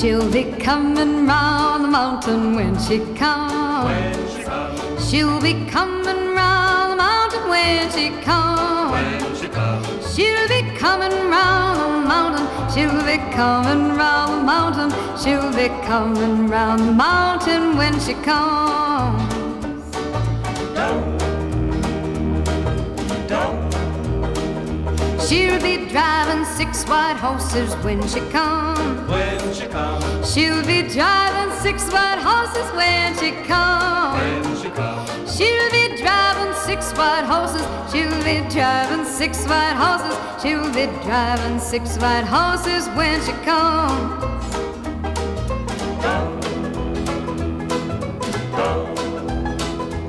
She'll be coming round the mountain when she comes. When she comes. She'll be coming round the mountain when she comes. When she comes. She'll be coming round the mountain. She'll be coming round the mountain. She'll be coming round the mountain when she comes. She'll be driving 6 white horses when she comes. When she comes. She'll be driving 6 white horses when she comes. When she comes. She'll be driving 6 white horses. She'll be driving 6 white horses. She'll be driving 6 white horses when she comes.